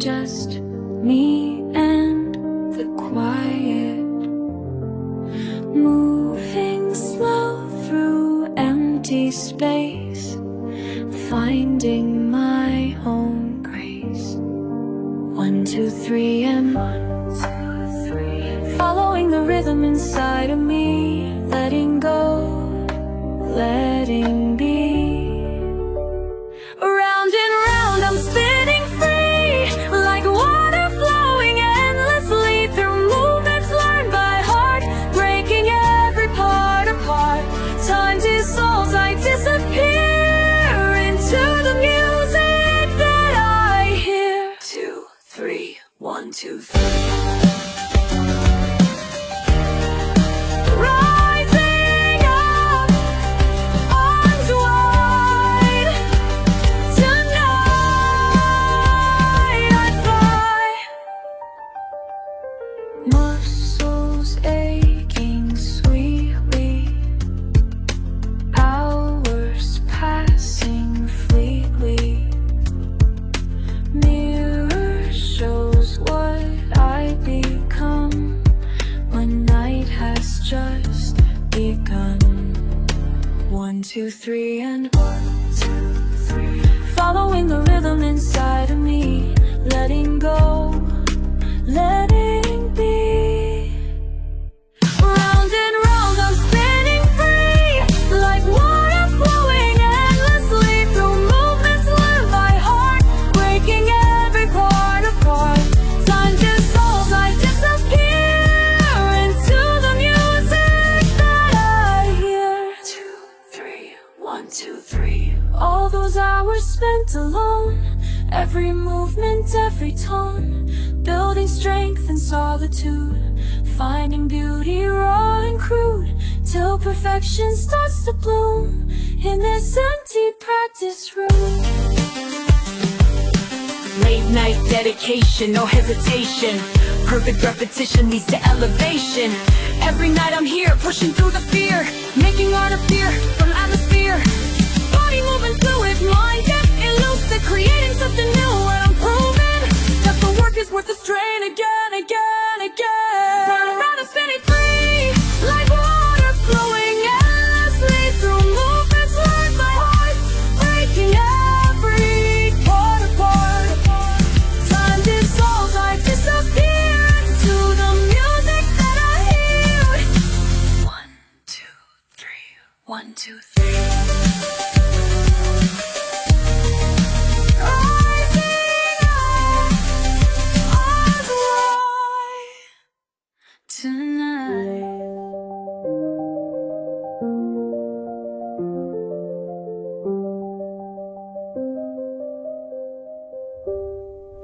just me and the quiet, moving slow through empty space, finding my own grace. 1, 2, 3 and 1, 2, 3. Following the rhythm inside of me, letting go, letting be. Round and round I'm spinning free, like water flowing endlessly through movements learned by heart, breaking every part apart. Time dissolves, I disappear into the music that I hear. 2, 3, 1, 2, 3. Muscles aching sweetly, hours passing fleetly. Mirror shows what I become when night has just begun. 1, 2, 3 and 1, 2, 3. Following the rhythm inside of me, letting go, letting be. Round and round I'm spinning free, like water flowing endlessly through movements learned by heart, breaking every part apart. Time dissolves, I disappear into the music that I hear. 2, 3, 1, 2, 3. All those hours spent alone, every movement, every tone, building strength in solitude, finding beauty raw and crude, till perfection starts to bloom in this empty practice room. Late night dedication, no hesitation. Perfect repetition leads to elevation. Every night I'm here, pushing through the fear, making art appear from atmosphere. Body moving fluid, mind get elusive, creating something new. And I'm proving that the work is worth the strain again, again, again. Round and round I'm spinning free, like water flowing endlessly through movements learned by heart, breaking every part apart. Time dissolves, I disappear into the music that I hear. 1, 2, 3, 1, 2, 3.